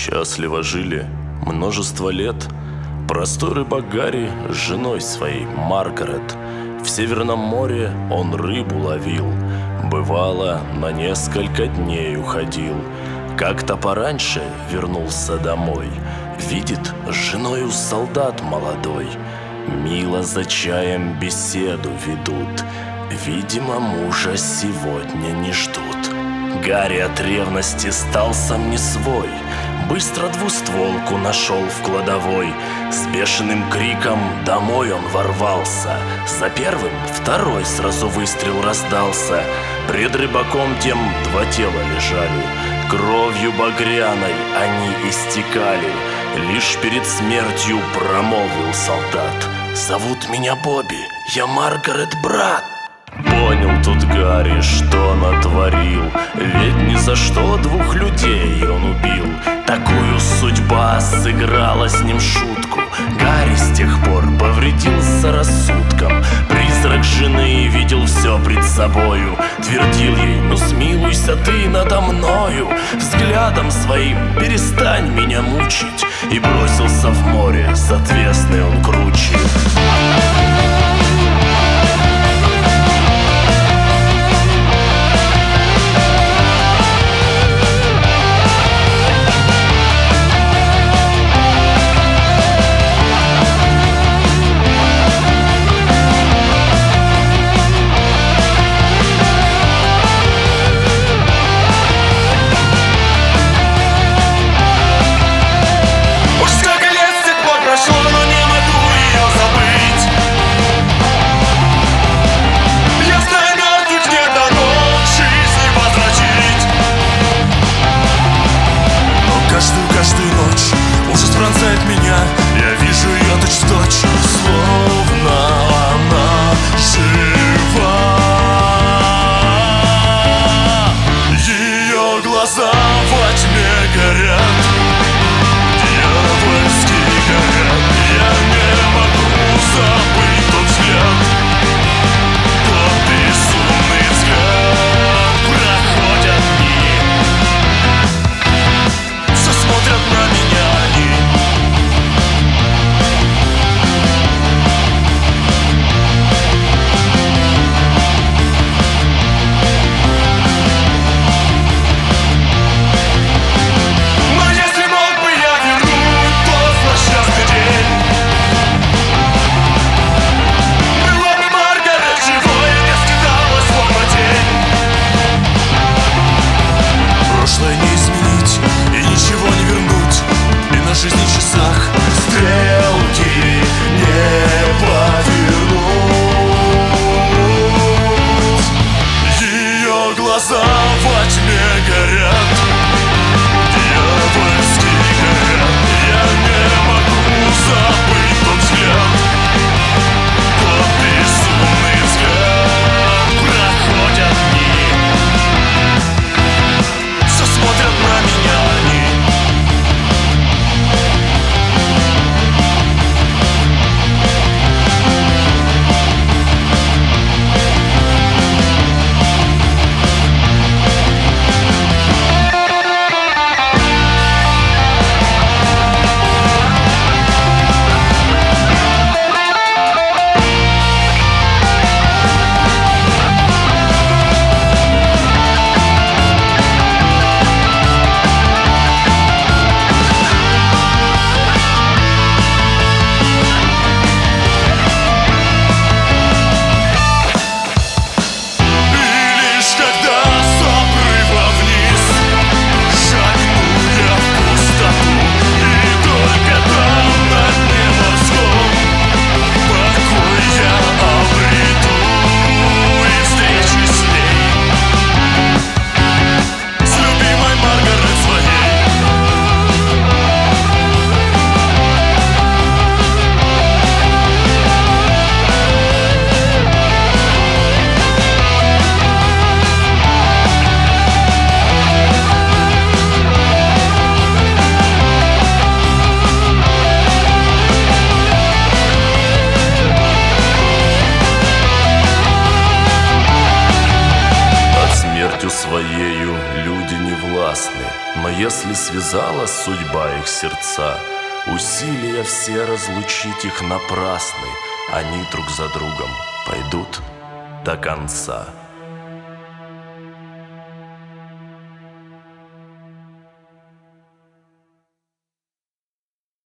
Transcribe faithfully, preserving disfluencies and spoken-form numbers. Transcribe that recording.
Счастливо жили множество лет простой рыбак Гарри с женой своей Маргарет. В Северном море он рыбу ловил, бывало, на несколько дней уходил. Как-то пораньше вернулся домой, видит, с женою солдат молодой. Мило за чаем беседу ведут, видимо, мужа сегодня не ждут. Гарри от ревности стал сам не свой, быстро двустволку нашел в кладовой. С бешеным криком домой он ворвался, за первым второй сразу выстрел раздался. Пред рыбаком тем два тела лежали, кровью багряной они истекали. Лишь перед смертью промолвил солдат: «Зовут меня Бобби, я Маргарет брат». Понял тут Гарри, что натворил, ведь ни за что двух людей он убил. Такую судьба сыграла с ним шутку, Гарри с тех пор повредился рассудком. Призрак жены видел все пред собою, твердил ей: «Ну смилуйся ты надо мною, взглядом своим перестань меня мучить». И бросился в море, с отвесной он круче. Каждую ночь ужас пронзает меня, я вижу ее точь-в-точь, словно она жива. Ее глаза во тьме горят, дьявольски горят. Я не могу забыть тот взгляд, тот безумный взгляд. Проходят дни, смотрят на меня они. Но если мог бы я вернуть тот злосчастный день, была бы Маргарет живой, не скидала словно тень. Прошлое не изменить и ничего не вернуть, и на жизни часах стрелки не повернуть. Ее глаза во тьме горят, дьявольски горят. Я не могу забыть тот взгляд, тот безумный взгляд. Проходят дни, все смотрят на меня они. своею люди не властны, но если связала судьба их сердца, усилия все разлучить их напрасны, они друг за другом пойдут до конца.